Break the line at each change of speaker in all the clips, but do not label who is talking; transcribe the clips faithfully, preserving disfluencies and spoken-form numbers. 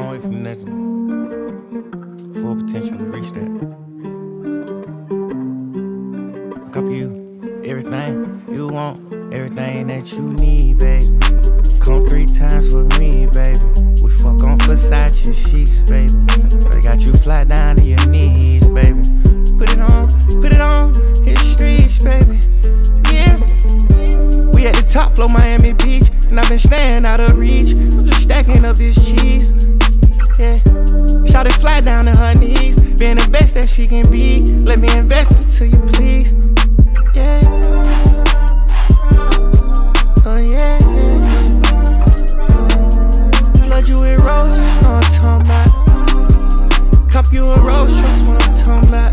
long way from nothing. Full potential, we reach that. I copy you, everything you want, everything that you need, baby. Come three times for me, baby. We fuck on Versace sheets, baby. I got you fly down to your knees, baby. Put it on, put it on, hit the streets, baby. Yeah. We at the top floor, Miami Beach, and I've been staying out of reach. I'm just stacking up this cheese. Yeah. Shawty fly down to her knees, being the best that she can be. Let me invest into you, please. Yeah. Oh yeah, yeah, yeah. Flood you with roses, know what I'm talking about. Cop you a rose, trust what I'm talking about.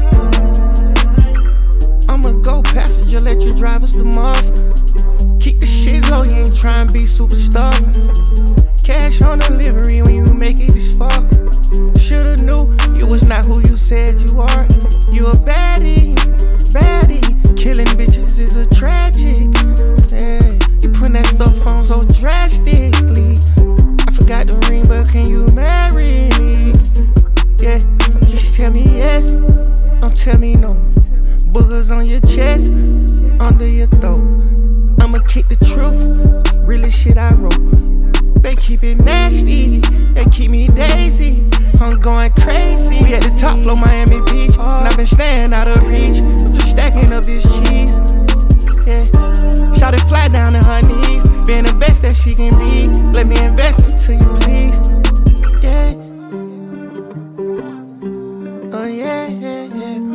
I'ma go passenger, let you drive us to Mars. Keep the shit low, you ain't tryna be superstar. Cash on delivery when you make it this far. Shoulda knew you was not who you said you are. You a baddie, baddie. Killing bitches is a tragic. Yeah. You putting that stuff on so drastically. I forgot the ring, but can you marry me? Yeah, just tell me yes, don't tell me no. Boogers on your chest, under your throat. I'ma kick the truth, really shit I wrote. They keep it nasty, they keep me daisy. I'm going crazy. We at the top floor, Miami Beach, and I've been staying out of reach. I'm just stacking up this cheese. Yeah. Shawty fly down to her knees, being the best that she can be. Let me invest into you, please. Yeah. Oh yeah, yeah,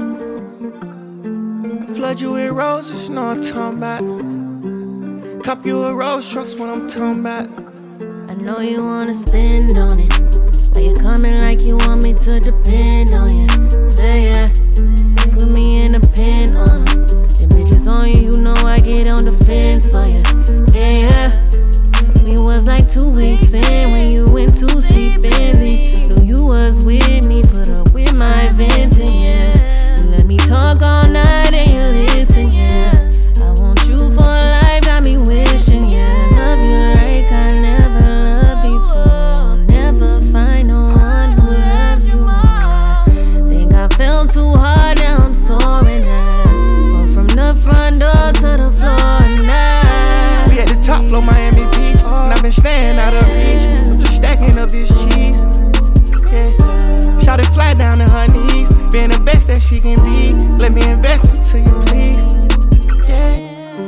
yeah. Flood you with roses, know what I'm talking about. Cop you a rose, trucks, what I'm talking about.
I know you wanna spend on it. Are you coming like you want me to depend on you? Say yeah, put me in a pin on them. Them bitches on you, you know I get on the fence for you. Yeah, yeah. We was like two weeks in when you went to sleep and leave. Knew you was with me, put up with my venting, yeah. You let me talk all night and you listen, yeah. I want you for life, got me wishing, yeah. Love you like I never loved before. Never find no one who loves you more. Think I fell too hard, now I'm soaring now. But from the front door to the floor now.
We at the top floor, Miami Beach, and I've been staying out of reach. I'm just stacking up this cheese. Yeah. Shawty fly down to her knees, being the best that she can be. Let me invest into you, please. Yeah.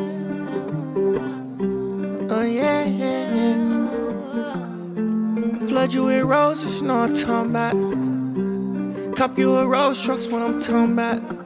Oh yeah, yeah, yeah. Flood you with roses, know what I'm talking about. Cop you a rose, trucks, what I'm talking about.